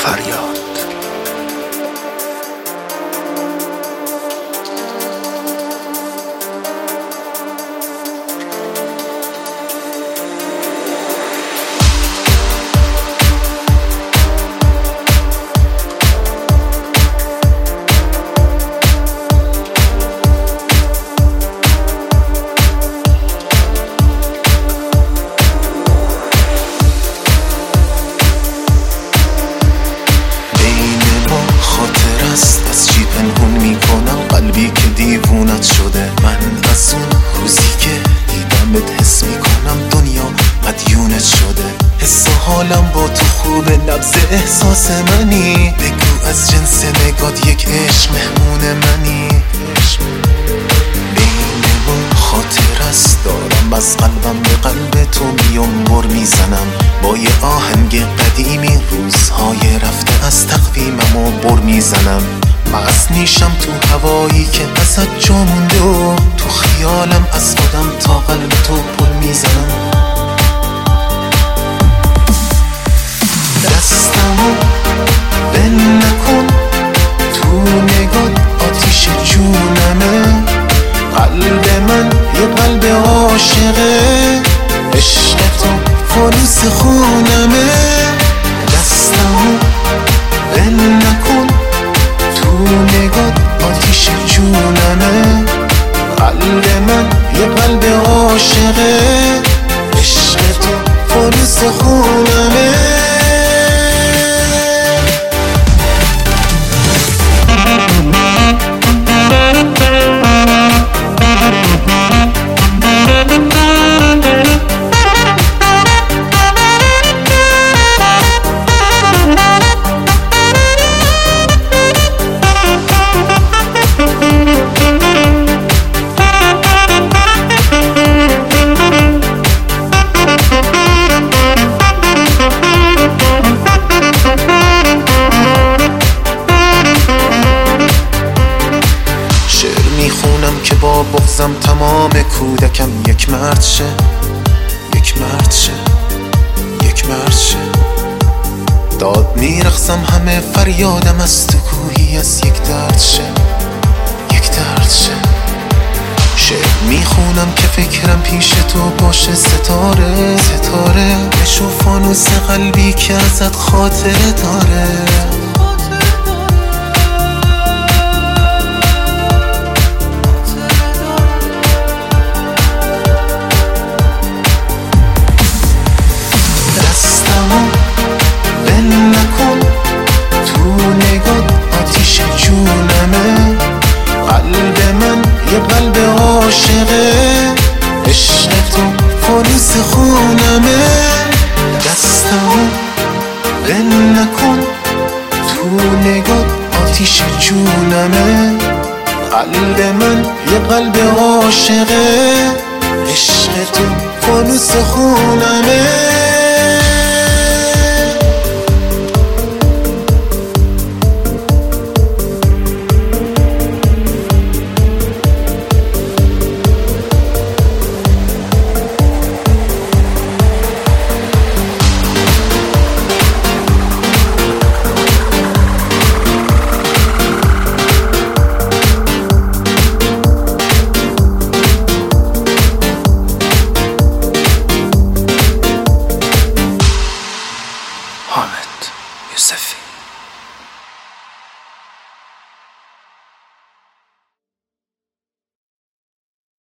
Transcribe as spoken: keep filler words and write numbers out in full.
فریاد. از چی پنهون میکنم قلبی که دیوونت شده؟ من از اون روزی که دیدمت حس میکنم دنیا مدیونت شده. حس و حالم با تو خوبه، نبض احساس منی. بگو از جنس نگات یک عشق مهمون منی. بینمون خاطر است دارم، از قلبم به قلب تو میام بر میزنم. با یه آهنگ قدیمی روزهای رفته از تقویمم و بر میزنم. مست میشم تو هوایی که ازت جا مونده و تو خیالم از خودم تا قلب تو پل میزنم. دستمو بند نکن، تو نگات آتیش جونمه. قلب من یه قلب عاشقه، عشق تو فانوس خونمه. دستمو بند نکن، تو نگات آتیش جونمه. قلب من یه قلب عاشقه، عشق تو فانوس خونمه. میخونم که با بغضم تمام کودکم یک مرد شه، یک مرد شه، یک مرد شه. داد میرقصم همه فریادم از تو کوهی از یک درد شه، یک درد شه. شعر میخونم که فکرم پیش تو باشه ستاره، ستاره. بشو فانوس قلبی که ازت خاطره داره. قلب عاشقه، عشق تو فانوس خونمه. دستمو بند نکن، تو نگات آتیش جونمه. قلب من یه قلب عاشقه، عشق تو فانوس خونمه. حامد یوسفی.